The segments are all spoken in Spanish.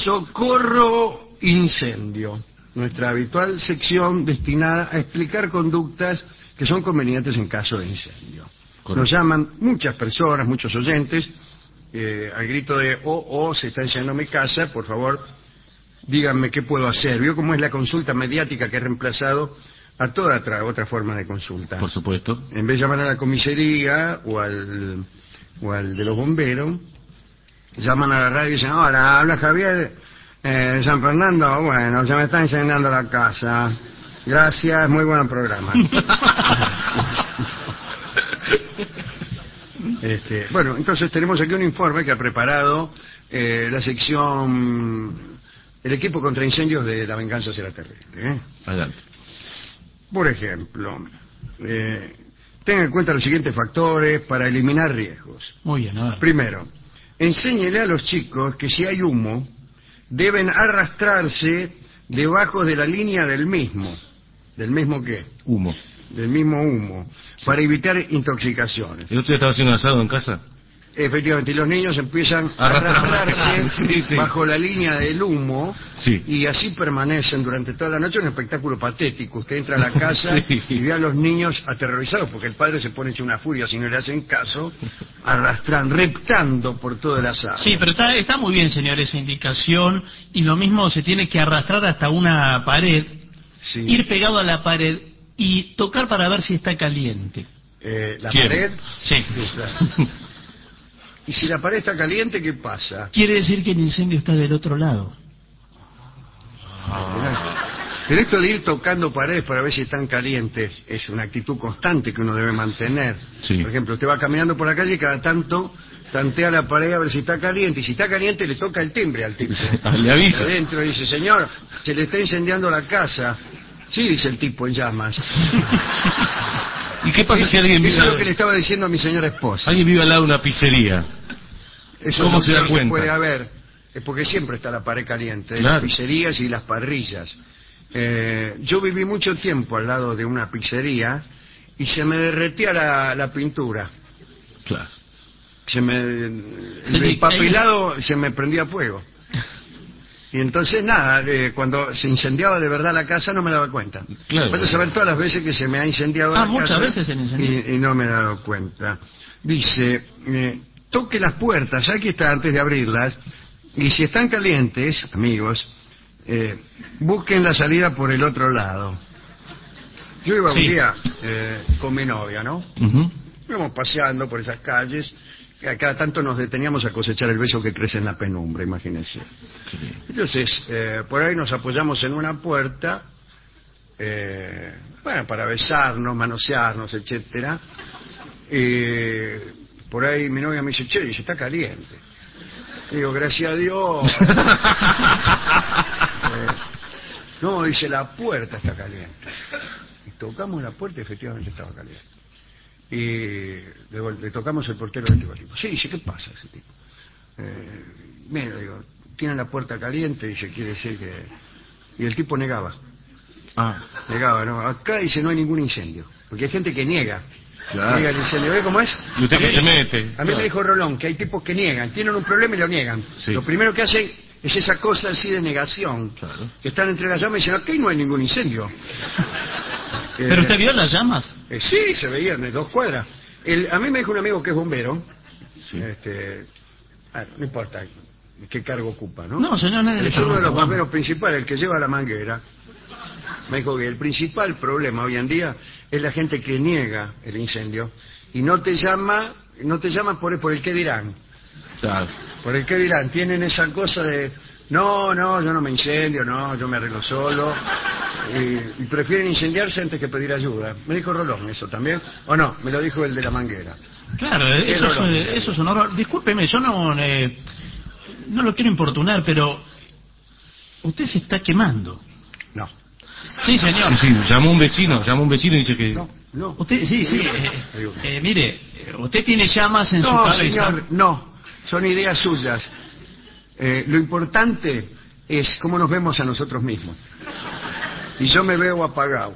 Socorro Incendio, nuestra habitual sección destinada a explicar conductas que son convenientes en caso de incendio. Correcto. Nos llaman muchas personas, muchos oyentes, al grito de se está incendiando mi casa, por favor, díganme qué puedo hacer. ¿Vio cómo es la consulta mediática que ha reemplazado a toda otra forma de consulta? Por supuesto. En vez de llamar a la comisaría o al de los bomberos, llaman a la radio y dicen: hola, habla Javier de San Fernando. Bueno, se me está incendiando la casa. Gracias, muy buen programa. Bueno, entonces tenemos aquí un informe que ha preparado la sección, el equipo contra incendios de La Venganza Será Terrible. Adelante. Por ejemplo, tenga en cuenta los siguientes factores para eliminar riesgos. Muy bien, a ver. Primero, enséñele a los chicos que si hay humo, deben arrastrarse debajo de la línea del mismo. ¿Del mismo qué? Humo. Del mismo humo, para evitar intoxicaciones. ¿El otro día estaba haciendo asado en casa? Efectivamente, y los niños empiezan a arrastrarse sí. bajo la línea del humo, sí. Y así permanecen durante toda la noche. Un espectáculo patético. Usted entra a la casa sí. y ve a los niños aterrorizados porque el padre se pone hecho una furia si no le hacen caso, reptando por todo el asado. Sí, pero está muy bien, señor, esa indicación, y lo mismo se tiene que arrastrar hasta una pared, sí. Ir pegado a la pared y tocar para ver si está caliente. ¿La pared? Sí. Claro. Y si la pared está caliente, ¿qué pasa? Quiere decir que el incendio está del otro lado. Pero esto de ir tocando paredes para ver si están calientes es una actitud constante que uno debe mantener. Sí. Por ejemplo, usted va caminando por la calle y cada tanto tantea la pared a ver si está caliente, y si está caliente le toca el timbre al tipo. Le avisa. Adentro dice: señor, se le está incendiando la casa. Sí, dice el tipo en llamas. ¿Y qué pasa si alguien vive? Eso es lo que le estaba diciendo a mi señora esposa. Alguien vive al lado de una pizzería. Eso ¿Cómo es se da lo que cuenta? puede haber, es porque siempre está la pared caliente, de claro. Las pizzerías y las parrillas. Yo viví mucho tiempo al lado de una pizzería y se me derretía la pintura. Claro. El empapelado se me prendía fuego. Y entonces nada, cuando se incendiaba de verdad la casa no me daba cuenta. Claro. Puedes saber todas las veces que se me ha incendiado la casa. Muchas veces se incendió. Y no me he dado cuenta. Dice, toque las puertas, aquí está, antes de abrirlas, y si están calientes, amigos, busquen la salida por el otro lado. Yo iba un día con mi novia, ¿no? Íbamos paseando por esas calles, que a cada tanto nos deteníamos a cosechar el beso que crece en la penumbra, imagínense. Entonces, por ahí nos apoyamos en una puerta, para besarnos, manosearnos, etcétera. Por ahí mi novia me dice: che, dice, está caliente. Digo, gracias a Dios. No, dice, la puerta está caliente. Y tocamos la puerta y efectivamente estaba caliente. Y le tocamos el portero del tipo. Sí, dice, ¿qué pasa ese tipo? Mira, digo, tienen la puerta caliente, dice, quiere decir que... Y el tipo negaba. Negaba, ¿no? Acá dice, no hay ningún incendio. Porque hay gente que niega. Claro. Niega el incendio. ¿Ve cómo es? ¿Y usted qué se mete? A mí me dijo Rolón que hay tipos que niegan. Tienen un problema y lo niegan. Sí. Lo primero que hacen es esa cosa así de negación. Claro. Que están entre las llamas y dicen, aquí no hay ningún incendio. ¿Pero usted vio las llamas? Sí, se veían de 2 cuadras. A mí me dijo un amigo que es bombero. Sí. No importa qué cargo ocupa, ¿no? No, señor, nadie le es uno de los pregunta. bomberos principales, el que lleva la manguera. Me dijo que el principal problema hoy en día es la gente que niega el incendio y no te llama por el qué dirán. Claro. Por el qué dirán. Tienen esa cosa de no, yo no me incendio, no, yo me arreglo solo. Y prefieren incendiarse antes que pedir ayuda. Me dijo Rolón eso también. ¿O no? Me lo dijo el de la manguera. Claro, eso es un horror. Discúlpeme, yo no lo quiero importunar, pero usted se está quemando. No. Sí, señor. Sí, llamó un vecino y dice que... No. Usted, mire, usted tiene llamas en su cabeza. Señor, no. Son ideas suyas. Lo importante es cómo nos vemos a nosotros mismos. Y yo me veo apagado.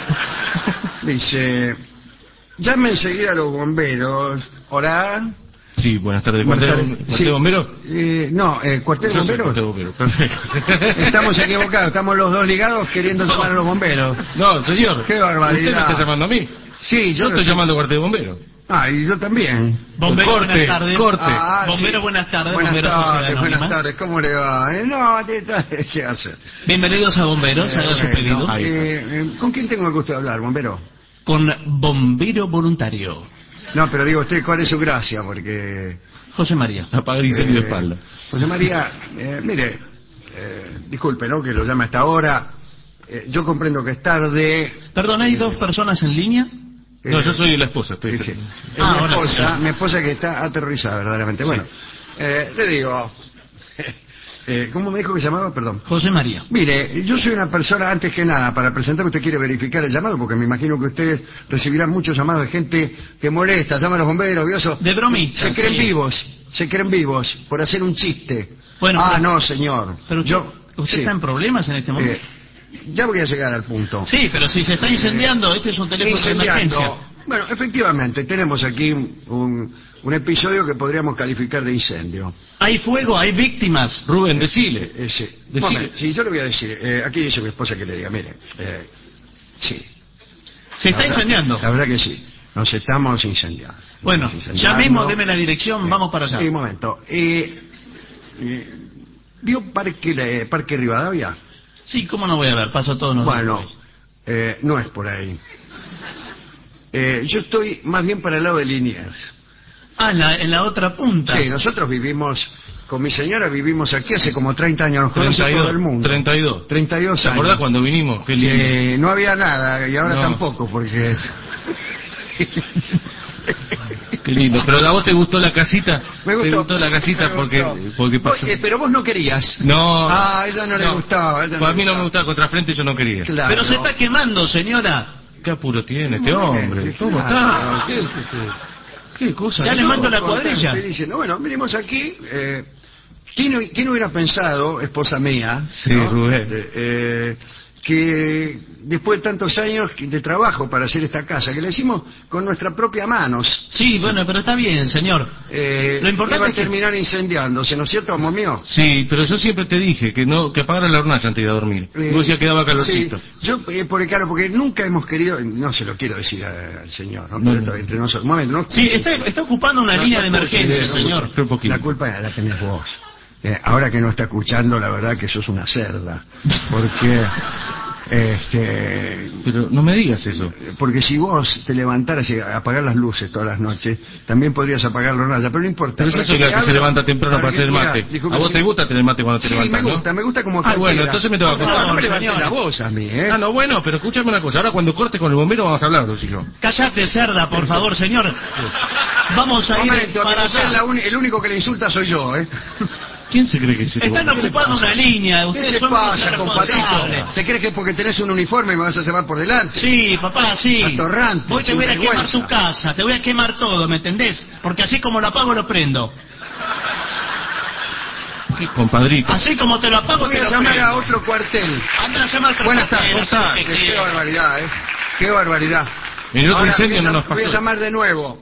Dice, llame enseguida a los bomberos. Hola. Sí, buenas tardes. Buenas ¿Cuartel tardes. cuartel Sí. de bomberos? No, ¿cuartel de Yo soy bomberos? cuartel de bomberos, perfecto. Estamos equivocados, estamos los dos ligados queriendo llamar a los bomberos. No, señor. Qué barbaridad. Usted me está llamando a mí. Sí, Yo estoy llamando a cuartel de bomberos. Ah, y yo también. Bombero, Corte, buenas tardes. corte. Bombero, sí. buenas tardes. Buenas Bombero tardes, Sociedad buenas Anónima. tardes. ¿Cómo le va? No, ¿qué hace? Bienvenidos a Bomberos, haga su Bueno, pedido. Ahí está. ¿Con quién tengo el gusto de hablar, bombero? Con bombero voluntario. No, pero digo usted, ¿cuál es su gracia? Porque... José María. Apagar incendio de espalda. José María, mire, disculpe, ¿no? Que lo llame a esta hora. Yo comprendo que es tarde. Perdón, ¿hay dos personas en línea? No, yo soy la esposa. Sí, sí. Es ahora sí. mi esposa que está aterrorizada verdaderamente. Bueno, le digo, ¿cómo me dijo que se llamaba? Perdón. José María. Mire, yo soy una persona, antes que nada, para presentar, usted quiere verificar el llamado, porque me imagino que ustedes recibirán muchos llamados de gente que molesta, llama a los bomberos, ¿vio eso? De bromita. Se creen sí. se creen vivos, por hacer un chiste. Bueno, pero- no, señor. Pero usted, ¿usted sí. está en problemas en este momento? Ya voy a llegar al punto. Sí, pero si se está incendiando, este es un teléfono de Incendiando. emergencia. Bueno, efectivamente, tenemos aquí un episodio que podríamos calificar de incendio. Hay fuego, hay víctimas. Rubén, decile. Sí. Decile. Momento, sí, yo le voy a decir. Aquí dice mi esposa que le diga, mire. Sí. Se está incendiando. La verdad que sí. Nos estamos incendiando. Bueno, Nos estamos incendiando. ya mismo deme la dirección, vamos para allá. Un momento. ¿Vio Parque Rivadavia? Sí, ¿cómo no voy a ver? Paso todos los días. Bueno, no es por ahí. Yo estoy más bien para el lado de Liniers. Ah, en la otra punta. Sí, nosotros vivimos, con mi señora vivimos aquí hace como 30 años, nos conoce todo el mundo. 32. 32 ¿Te años. acordás cuando vinimos? Qué lindo. Sí, no había nada y ahora No. tampoco, porque... Qué lindo. Pero a vos te gustó la casita. Me gustó. Te gustó la casita Me porque gustó. pasó. Pero vos no querías. No. Ah, a ella no le gustaba. A mí no me gustaba contrafrente, yo no quería. Claro. Pero se está quemando, señora. ¿Qué apuro tiene este hombre? ¿Cómo Claro. está? ¿Qué cosa? Ya le No. mando la cuadrilla. Te dicen, bueno, venimos aquí. ¿Quién hubiera pensado, esposa mía, Sí, ¿no? Rubén. Que después de tantos años de trabajo para hacer esta casa, que la hicimos con nuestras propias manos, Sí, bueno, pero está bien, señor. Lo importante iba a es que- terminar incendiándose, ¿no es cierto, amor mío? Sí, pero yo siempre te dije que apagara la hornalla antes de ir a dormir. Vos decías que daba calorcito. Sí, yo, porque nunca hemos querido, no se lo quiero decir al señor, ¿no? No, Pero no. esto entre nosotros, un momento, ¿no? Sí, está ocupando una No, línea de no escuche, emergencia, no señor. escuche. Un poquito. La culpa la tenés vos. Ahora que no está escuchando, la verdad que sos una cerda. Porque, Pero no me digas eso. porque si vos te levantaras y apagar las luces todas las noches, también podrías apagar la hornalla, pero no importa. Pero yo ¿Para soy qué la que hablo? se levanta temprano para hacer el Mira, mate. disculpe, ¿A vos sí. te gusta tener mate cuando te Sí, levantas, no? me gusta como Ah, bueno, cualquiera. entonces me tengo que No, acostar. no me levantes señor. la voz a mí, ¿eh? Ah, no, bueno, pero escúchame una cosa. Ahora cuando cortes con el bombero vamos a hablar, vos y yo. Cállate, cerda, por favor, señor. Vamos a ir Momento, para usted es allá. el único que le insulta soy yo, ¿eh? ¿Quién se cree que es este Están bombero? ocupando una línea. ¿Qué Ustedes te son unos pasa, compadrito? irresponsables. ¿Te crees que porque tenés un uniforme me vas a llevar por delante? Sí, papá, sí. Atorrante, Voy te voy a quemar sinvergüenza. tu casa, te voy a quemar todo, ¿me entendés? Porque así como lo apago, lo prendo. ¿Qué compadrito? Así como te lo apago, Voy te a lo llamar prendo. a otro cuartel. Anda a llamar a otro Buenas cuartel, tardes. haz lo que Qué quieras. barbaridad, ¿eh? Qué barbaridad. En el otro Ahora, incendio no nos voy a pasó. llamar de nuevo.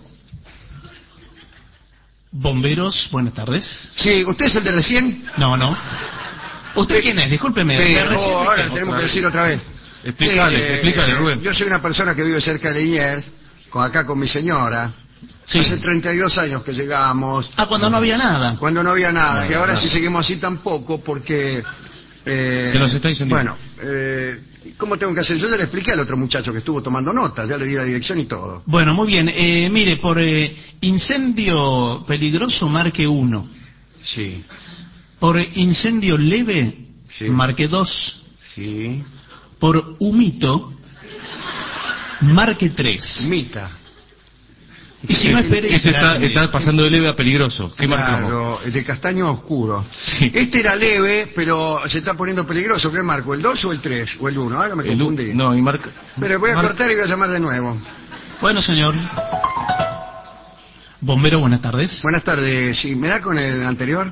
Bomberos, buenas tardes. Sí, ¿usted es el de recién? No, no. ¿Usted quién es? Discúlpeme. Sí, ¿de recién de ahora qué? tenemos que decir otra vez. Explícale, explícale, Rubén. Yo soy una persona que vive cerca de Liniers, acá con mi señora. Sí. Hace 32 años que llegamos, Ah, cuando no había nada. cuando no había nada, No, y ahora no. si seguimos así tampoco, porque... Que nos está incendiando. Bueno, ¿cómo tengo que hacer? Yo ya le expliqué al otro muchacho que estuvo tomando nota, ya le di la dirección y todo. Bueno, muy bien. Mire, por incendio peligroso, marque 1. Sí, Por incendio leve, Sí. marque 2. sí. Por humito, marque 3. Mita. Y si no espere... Ese está pasando de leve a peligroso. ¿Qué marcamos? Claro, de castaño a oscuro. Sí. Este era leve, pero se está poniendo peligroso. ¿Qué marco? ¿El 2 o el 3? ¿O el 1? Ahora me El confundí. no, y marca... Pero voy a marca- cortar y voy a llamar de nuevo. Bueno, señor. Bombero, buenas tardes. Buenas tardes. ¿Sí, me da con el anterior?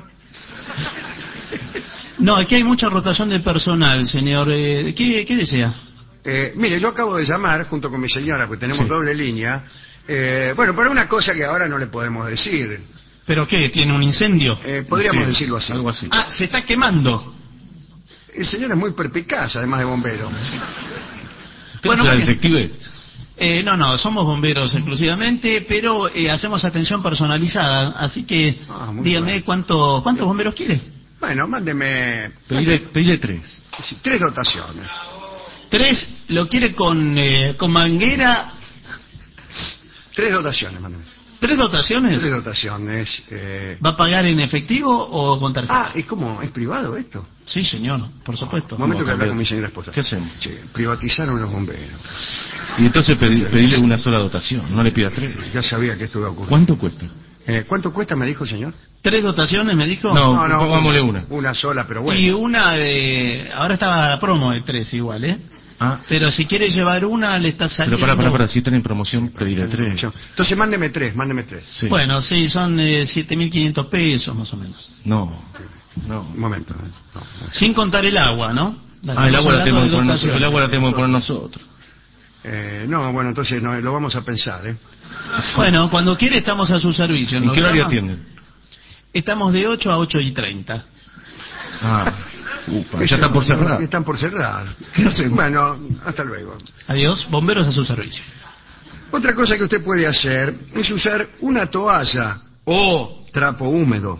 No, aquí hay mucha rotación de personal, señor. ¿Qué desea? Mire, yo acabo de llamar junto con mi señora, porque tenemos Sí. doble línea. Bueno, para una cosa que ahora no le podemos decir. ¿Pero qué? ¿Tiene un incendio? Podríamos Sí, decirlo así. algo así. Ah, se está quemando. El señor es muy perspicaz, además de bombero. ¿Usted Bueno, es muy la bien. detective? No, somos bomberos exclusivamente, pero hacemos atención personalizada. Así que, Muy dígame, bien. ¿cuántos bomberos quiere? Bueno, mándeme Pedile 3. sí, 3 dotaciones. 3, ¿lo quiere con manguera? 3 dotaciones, mándeme. 3 dotaciones. 3 dotaciones. ¿Va a pagar en efectivo o con tarjeta? ¿Es como? ¿Es privado esto? Sí, señor, por supuesto. Un momento que ¿Cómo hablar cambiar? con mi señora esposa. ¿Qué hacemos? Che, privatizaron los bomberos. Y entonces pedile una sola dotación, no le pida 3. Ya sabía que esto iba a ocurrir. ¿Cuánto cuesta? ¿Cuánto cuesta, me dijo el señor? 3 dotaciones, me dijo. No, pongámosle una. Una sola, pero bueno. Y una de... Ahora estaba la promo de 3 igual, ¿eh? Ah, Pero si quiere llevar una, le está pero saliendo... para, si están en promoción, pedile 3. Entonces mándeme 3. Sí. Bueno, sí, son 7.500 pesos más o menos. No. Un momento. No. Sin contar el agua, ¿no? El agua la tenemos que poner nosotros. dotación. El agua la tenemos que poner nosotros. No, bueno, entonces no, lo vamos a pensar, ¿eh? Bueno, cuando quiere estamos a su servicio. ¿En ¿Nos qué horario llama? atienden? Estamos de 8 a 8:30. Ah, ya está por cerrar. Están por cerrar. ¿Qué hacemos? Bueno, hasta luego. Adiós, bomberos a su servicio. Otra cosa que usted puede hacer es usar una toalla o trapo húmedo.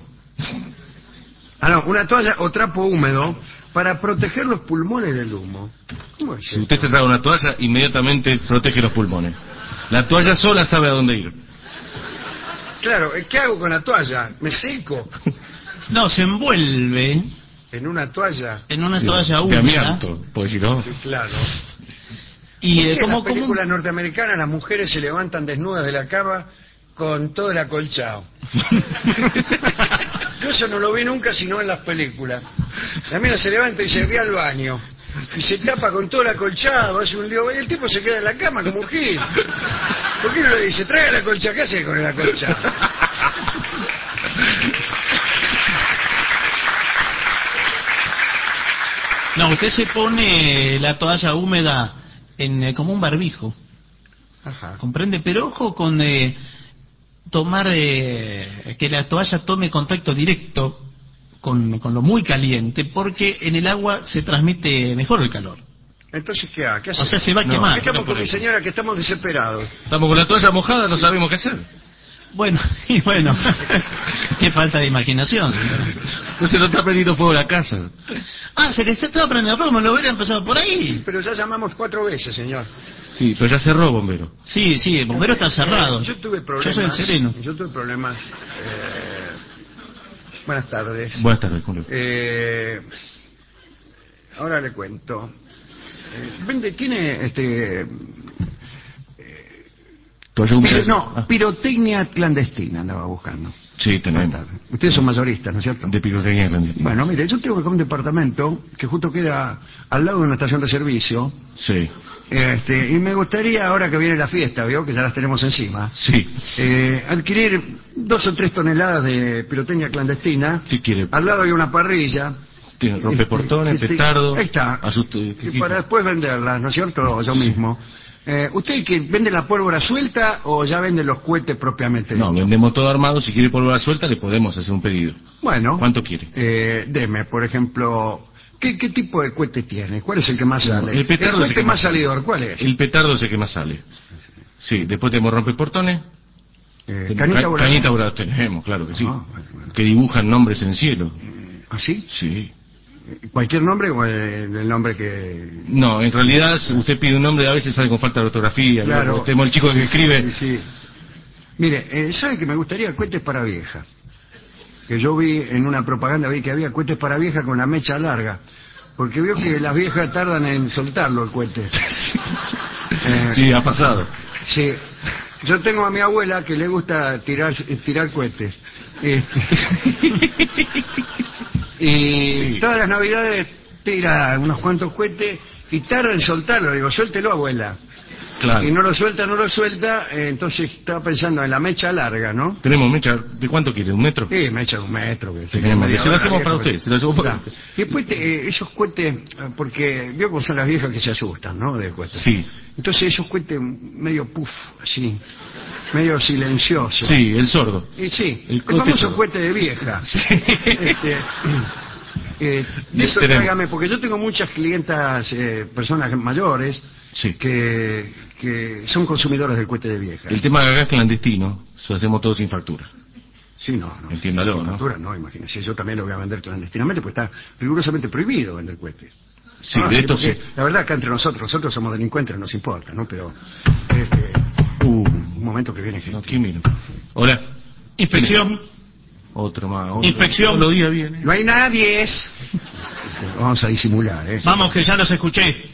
Una toalla o trapo húmedo para proteger los pulmones del humo. ¿Cómo es Si esto? usted se trae una toalla, inmediatamente protege los pulmones. La toalla sola sabe a dónde ir. Claro, ¿qué hago con la toalla? ¿Me seco No, se envuelve en una toalla? en una Sí, toalla de húmeda. amianto, puede decirlo. Sí, claro. Y ¿Por qué en como las películas norteamericanas las mujeres se levantan desnudas de la cama con todo el acolchado? Yo eso no lo vi nunca sino en las películas. La mina se levanta y se ve al baño y se tapa con todo el acolchado, hace un lío y el tipo se queda en la cama como un gil. ¿Por qué no le dice, trae el acolchado? ¿Qué hace con el acolchado? No, usted se pone la toalla húmeda en como un barbijo. Ajá. ¿Comprende? Pero ojo con tomar que la toalla tome contacto directo con lo muy caliente, porque en el agua se transmite mejor el calor. Entonces, ¿qué hace? O sea, se va a No, quemar. Estamos por con mi eso. señora que estamos desesperados. Estamos con la toalla mojada, no sabemos qué hacer. Bueno, y bueno, qué falta de imaginación, señora. No se nos está prendiendo fuego la casa. Ah, se le estaba prendiendo fuego, me lo hubiera empezado por ahí. Pero ya llamamos 4 veces, señor. Sí, pero ya cerró, bombero. Sí, el bombero está cerrado. Yo tuve problemas. Yo soy el sereno. Yo tuve problemas. Buenas tardes. Buenas tardes, Julio. Ahora le cuento. Tiene Toalla húmeda. Ah, pirotecnia clandestina andaba buscando. sí, tenemos. Ustedes son mayoristas, ¿no es cierto? De pirotecnia clandestina. Bueno, mire, yo tengo acá un departamento que justo queda al lado de una estación de servicio. Sí, Y me gustaría, ahora que viene la fiesta, ¿vio? Que ya las tenemos encima, sí. adquirir 2 o 3 toneladas de pirotecnia clandestina. ¿Qué quiere? Al lado hay una parrilla. Tiene rompeportones, petardo. Ahí está. Y para después venderlas, ¿no es cierto? Yo mismo. ¿Usted que vende la pólvora suelta o ya vende los cohetes propiamente No, dichos? vendemos todo armado. Si quiere pólvora suelta, le podemos hacer un pedido. Bueno. ¿Cuánto quiere? Deme, por ejemplo, ¿qué tipo de cohete tiene? ¿Cuál es el que más sale? El petardo es el cohete que más más salidor, ¿cuál es? El petardo es el que más sale. Sí, después tenemos rompeportones. Canita voladora. Canita voladora tenemos, claro que sí. Bueno. Que dibujan nombres en el cielo. ¿Ah, sí? Sí. ¿Cualquier nombre o el nombre que...? No, en realidad usted pide un nombre, a veces sale con falta de ortografía. Claro. ¿no? Tenemos el chico que escribe. Sí, sí. Mire, ¿sabe que me gustaría cohetes para vieja? Que yo vi en una propaganda, vi que había cohetes para vieja con la mecha larga. Porque veo que las viejas tardan en soltarlo el cohete. Sí, ha pasado. Sí. Yo tengo a mi abuela que le gusta tirar cohetes. Y todas las navidades tira unos cuantos cohetes y tarda en soltarlo. Digo, suéltelo, abuela. Claro. Y no lo suelta, entonces estaba pensando en la mecha larga, ¿no? Tenemos mecha, ¿de cuánto quiere? ¿1 metro? Sí, mecha de 1 metro. Que Tenemos, media se lo hora, hacemos para viejo. usted, se lo hacemos para Claro. usted. Y después esos cohetes, porque veo cómo son las viejas que se asustan, ¿no? De cohetes. Sí, Entonces esos cohetes medio puff, así, medio silenciosos. sí, el sordo. Y sí, El el cohete famoso sordo. cohete de vieja. Sí. De eso Tenemos. tráigame, porque yo tengo muchas clientas, personas mayores, Sí. que son consumidores del cohete de vieja. El tema de gas clandestino, lo hacemos todo sin factura. Sí, no. Entiéndalo, sin ¿no? factura, no, imagínese, yo también lo voy a vender clandestinamente, pues está rigurosamente prohibido vender cohetes. Sí, Ah, de esto porque sí. La verdad, acá entre nosotros somos delincuentes, no nos importa, ¿no? Pero, un momento que viene gente. No, ¿quién vino? Hola. Inspección. Otro más. Otro. Inspección. Todos los días viene. No hay nadie. Vamos a disimular, ¿eh? Vamos, que ya los escuché.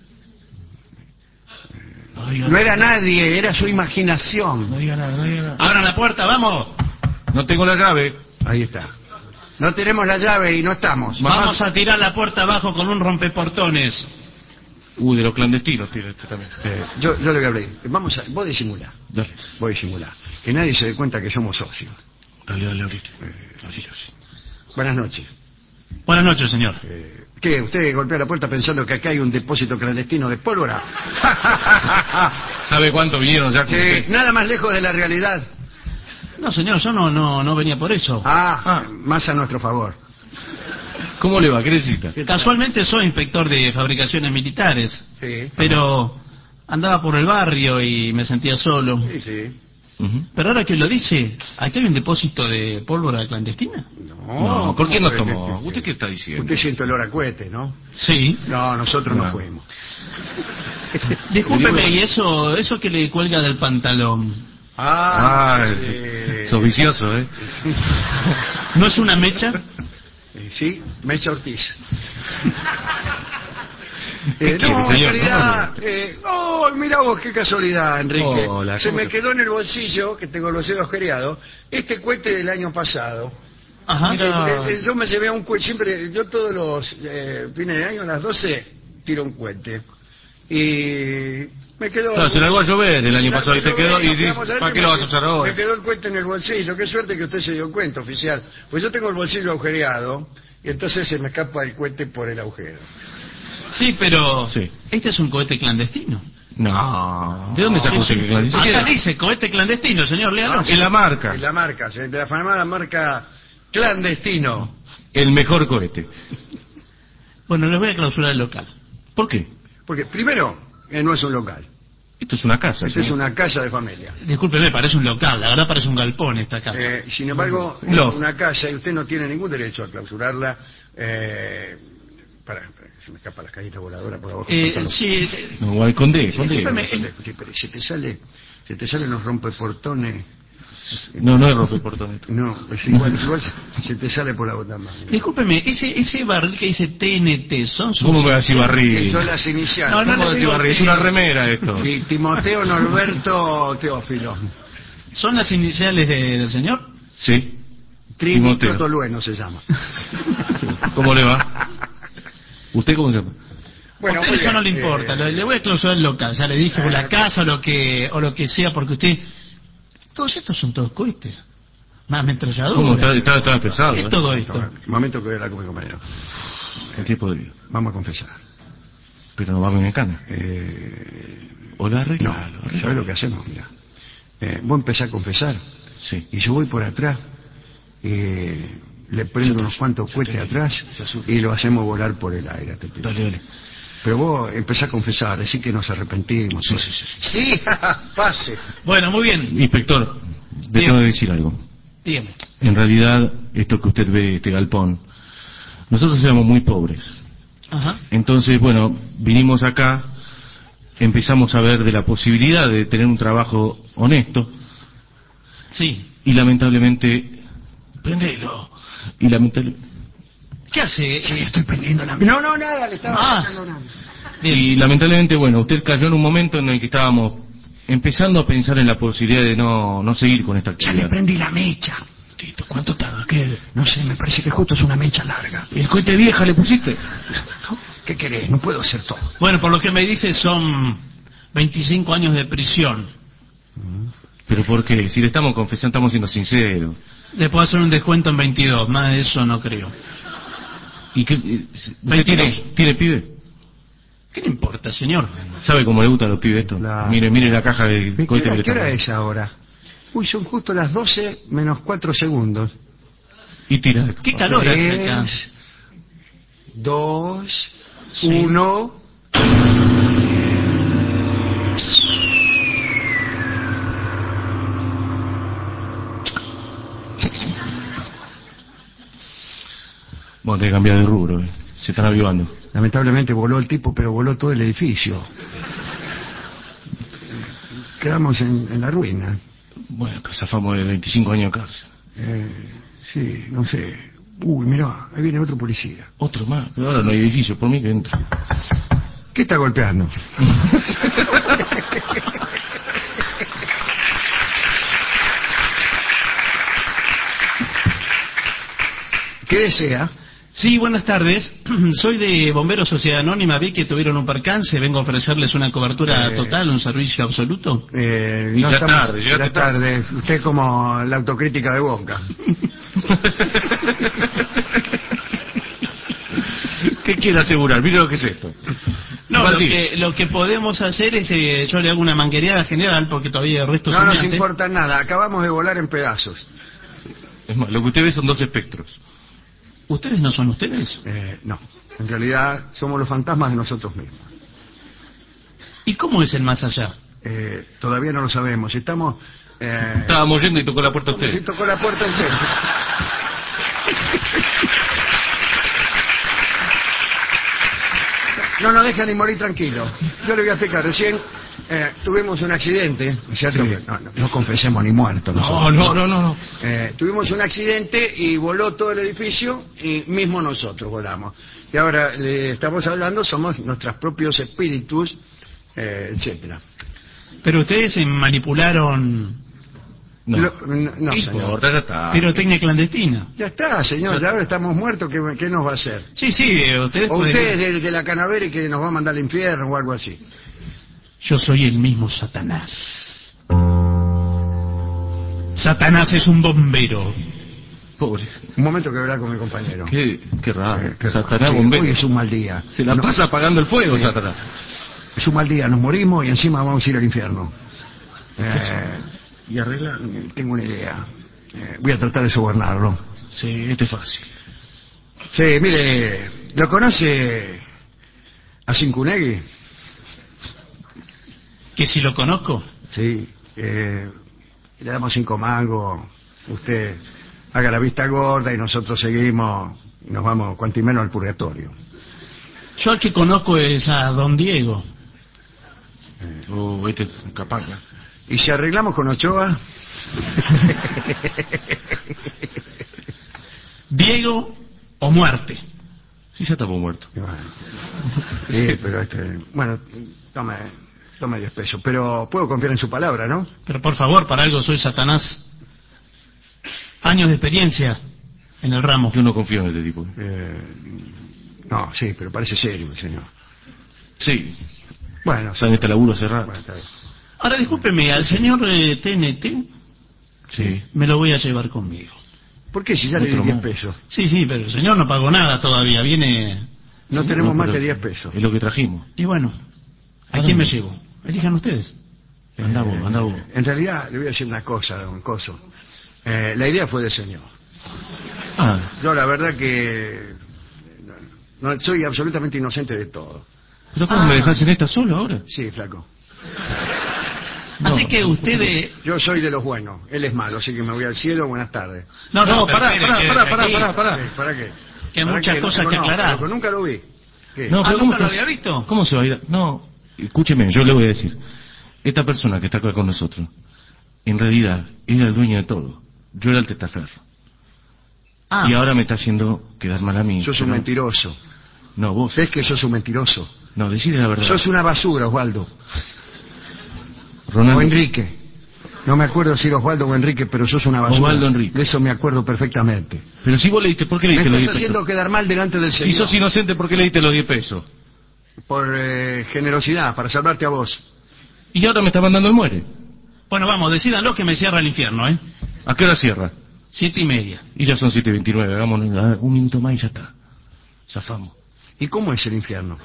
No era nadie, era su imaginación. No diga nada, no diga nada. Abran la puerta, vamos. No tengo la llave. Ahí está. No tenemos la llave y no estamos. Mamá. Vamos a tirar la puerta abajo con un rompeportones. De los clandestinos tira este también. Yo le voy a hablar. Vos disimulá. Dale. Vos disimulá. Que nadie se dé cuenta que somos socios. Dale, ahorita. Buenas noches. Buenas noches, señor. ¿Qué? ¿Usted golpea la puerta pensando que acá hay un depósito clandestino de pólvora? ¿Sabe cuánto vinieron ya? Sí, nada más lejos de la realidad. No, señor, yo no venía por eso. Más a nuestro favor. ¿Cómo le va? ¿Qué necesita? Casualmente soy inspector de fabricaciones militares, Sí. pero andaba por el barrio y me sentía solo. Sí, sí. Ujú. Pero ahora que lo dice, ¿aquí hay un depósito de pólvora clandestina? No, ¿por qué no ¿cómo tomó? que- ¿Usted qué está diciendo? Usted siente olor a cohete, ¿no? Sí. No, nosotros no No. fuimos. Discúlpeme, ¿y eso que le cuelga del pantalón? Sí. Sos vicioso, ¿eh? ¿No es una mecha? Sí, Mecha Ortiz. ¿Qué quiere, en señor? realidad, mira vos qué casualidad, Enrique. Hola, Se ¿cómo me te- quedó en el bolsillo, que tengo el bolsillo agujereado, este cohete del año pasado. Ajá. Mira. Yo me llevé a un cohete, siempre, yo todos los fines de año a las 12 tiro un cohete. Y me quedó... Claro, se largó a llover el año pasado y te quedó, y Quedamos adentro ¿para y qué lo vas a usar Me ahora? quedó el cohete en el bolsillo. Qué suerte que usted se dio cuenta, oficial. Pues yo tengo el bolsillo agujereado y entonces se me escapa el cohete por el agujero. Sí, pero Sí. este es un cohete clandestino. No. ¿De dónde sacó usted que clandestino? Acá dice cohete clandestino, señor, léalo. En la marca. Es la marca, de la famosa marca Clandestino. El mejor cohete. Bueno, les voy a clausurar el local. ¿Por qué? Porque primero, no es un local. Esto es una casa. Esto es señor. una casa de familia. Discúlpeme, parece un local, la verdad parece un galpón esta casa. Sin embargo, No. es una casa y usted no tiene ningún derecho a clausurarla. Para, se me escapa la cajita voladora por abajo. Sí, No, guay, escondé. discúlpeme, Pero se te salen los rompeportones. No, no es rompeportones. No, es igual se te sale por la bota más. discúlpeme, ese barril que dice TNT, son sus... ¿Cómo me va a decir barril? Son las iniciales. No, no, ¿Cómo le va a decir digo barril? que- Es una remera esto. Sí, Timoteo Norberto Teófilo. ¿Son las iniciales del señor? Sí. Trini Timoteo. Tolueno se llama. ¿Cómo le va? ¿Usted cómo se llama? A usted muy eso no le bien, importa, le voy a clausurar el local, ya le dije, o la casa o lo que sea, porque usted... Todos estos son todos cohetes. Más ¿Cómo? ametralladora. Está pesado. ¿Qué es todo esto? Momento que voy a hablar con mi compañero. El tiempo de vida. Vamos a confesar. Pero no va a venir cana. O la No, arregla. ¿sabes lo que hacemos? Mira, vos empezás a confesar Sí. y yo voy por atrás, le prendo unos cuantos cohetes atrás y lo hacemos volar por el aire. Dale. Pero vos empezás a confesar, decir que nos arrepentimos. Sí, todo. sí, sí. Sí, pase. Bueno, muy bien, Inspector, le Bien. tengo que decir algo. dígame. En realidad, esto que usted ve, este galpón, nosotros éramos muy pobres. Ajá. Entonces, bueno, vinimos acá, empezamos a ver de la posibilidad de tener un trabajo honesto Sí. y lamentablemente... Prendelo. Y lamentablemente... ¿Qué hace? Estoy prendiendo la... No, nada, le estaba Ah. sacando nada. Bien. Y lamentablemente, bueno, usted cayó en un momento en el que estábamos empezando a pensar en la posibilidad de no seguir con esta Ya le actividad. prendí la mecha. Tito, ¿cuánto tarda? ¿Qué? No sé, me parece que justo es una mecha larga. ¿El cohete vieja le pusiste? ¿Qué querés? No puedo hacer todo. Bueno, por lo que me dice son 25 años de prisión. ¿Pero por qué? Si le estamos confesando, estamos siendo sinceros. Le puedo hacer un descuento en 22, más de eso no creo. ¿Y qué? ¿Usted tiene pibe? ¿Qué le importa, señor? ¿Sabe cómo le gustan los pibes esto? Mire la caja de cohete. ¿Qué hora es ahora? Uy, son justo las 12 menos 4 segundos. Y tira. ¿Qué calor hace acá? 3, 2, 1... Bueno, tenés que cambiar de rubro, se están avivando. Lamentablemente voló el tipo, pero voló todo el edificio. Quedamos en la ruina. Bueno, que zafamos de 25 años de cárcel. Sí, no sé. Uy, mirá, ahí viene otro policía. Otro más, pero ahora no hay edificio, por mí que entro. ¿Qué está golpeando? ¿Qué desea? Sí, buenas tardes. Soy de Bomberos Sociedad Anónima. Vi que tuvieron un percance. Vengo a ofrecerles una cobertura total, un servicio absoluto. No ya estamos... tarde. tarde. Usted como la autocrítica de Boca. ¿Qué quiere asegurar? Mire lo que es esto. No, lo que podemos hacer es, yo le hago una manguereada general porque todavía el resto no nos importa nada. Acabamos de volar en pedazos. Es más, lo que usted ve son dos espectros. ¿Ustedes no son ustedes? No, en realidad somos los fantasmas de nosotros mismos. ¿Y cómo es el más allá? Todavía no lo sabemos. Estábamos yendo y tocó la puerta usted. Sí, tocó la puerta usted. No nos deja ni morir tranquilo. Yo le voy a explicar. Recién tuvimos un accidente. ¿Cierto? Sí. No confesemos ni muertos. No. Tuvimos un accidente y voló todo el edificio y mismo nosotros volamos. Y ahora le estamos hablando, somos nuestros propios espíritus, etcétera. Pero ustedes se manipularon... No, señor. Ya está. Pirotecnia clandestina. Ya está, señor. Ya ahora estamos muertos. ¿Qué nos va a hacer? Sí, ustedes o pueden... usted es el de la Canavera y que nos va a mandar al infierno o algo así. Yo soy el mismo Satanás. Satanás es un bombero. Pobre. Un momento que hablar con mi compañero. Qué raro. Satanás, sí, bombero. Hoy es un mal día. Se la pasa apagando el fuego, sí. Satanás. Es un mal día. Nos morimos y encima vamos a ir al infierno. ¿Y arregla? Tengo una idea. Voy a tratar de sobornarlo. Sí, esto es fácil. Sí, mire, ¿lo conoce a Cincunegui? ¿Que si lo conozco? Sí. Le damos 5 mangos. Usted haga la vista gorda y nosotros seguimos y nos vamos cuanto y menos al purgatorio. Yo al que conozco es a Don Diego. Este capanga. ¿Y si arreglamos con Ochoa? Diego o muerte. Sí, ya estamos muertos. Sí, pero bueno, tome 10 pesos. Pero puedo confiar en su palabra, ¿no? Pero por favor, para algo soy Satanás. Años de experiencia en el ramo. Yo no confío en este tipo. No, sí, pero parece serio el señor. Sí. Bueno, está en este laburo cerrado. Bueno, está bien. Ahora, discúlpeme, al señor TNT, sí, me lo voy a llevar conmigo. ¿Por qué? Si ya le di 10 pesos. Sí, pero el señor no pagó nada todavía, viene... No tenemos más que 10 pesos. Es lo que trajimos. Y bueno, ¿a quién me llevo? Elijan ustedes. Anda vos. En realidad, le voy a decir una cosa, don Coso. La idea fue del señor. Yo la verdad que... No, soy absolutamente inocente de todo. ¿Pero cómo me dejás en esta solo ahora? Sí, flaco. Así que usted... Yo soy de los buenos, él es malo, así que me voy al cielo, buenas tardes. No, pará. ¿Para qué? Que hay muchas cosas que aclarar. Pero nunca lo vi. ¿Qué? No, pero ¿nunca lo había visto? ¿Cómo se va a ir? No, escúcheme, yo le voy a decir. Esta persona que está acá con nosotros, en realidad, era el dueño de todo. Yo era el testaferro. Y ahora me está haciendo quedar mal a mí. Sos un mentiroso. No, vos. ¿Ves que sos un mentiroso? No, decide la verdad. Sos una basura, Osvaldo. Ronaldo. O Enrique. No me acuerdo si era Osvaldo o Enrique, pero sos una basura. Osvaldo Enrique. De eso me acuerdo perfectamente. Pero si vos leíste, ¿por qué leíste los 10 pesos? Me pesos? estás haciendo quedar mal delante del señor. Si sos inocente, ¿por qué leíste los 10 pesos? Por generosidad, para salvarte a vos. Y ahora me está mandando el muere. Bueno, vamos, decídanlo que me cierra el infierno, ¿eh? ¿A qué hora cierra? 7:30. Y ya son 7:29, hagámonos un minuto más y ya está. Zafamos. ¿Y cómo es el infierno?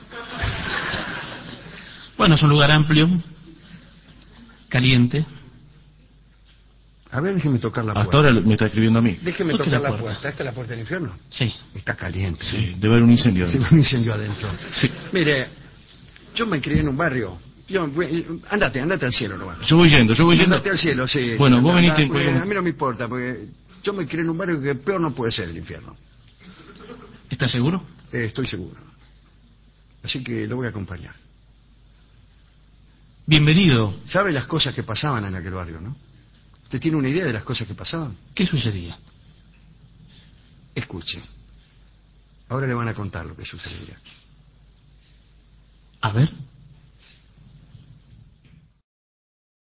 Bueno, es un lugar amplio, caliente. A ver, déjeme tocar la puerta. Hasta ahora me está escribiendo a mí. Déjeme Toque tocar la la puerta. puerta. ¿Esta es la puerta del infierno? Sí. Está caliente. Sí, debe haber un incendio. Sí, un incendio adentro. Sí. Mire, yo me crié en un barrio. Andate al cielo nomás. Yo voy yendo. Andate al cielo, sí. Bueno, vos veniste en Porque cualquier- a mí no me importa, porque yo me crié en un barrio que peor no puede ser el infierno. ¿Estás seguro? Estoy seguro. Así que lo voy a acompañar. Bienvenido. ¿Sabe las cosas que pasaban en aquel barrio, no? ¿Usted tiene una idea de las cosas que pasaban? ¿Qué sucedía? Escuche. Ahora le van a contar lo que sucedía. A ver.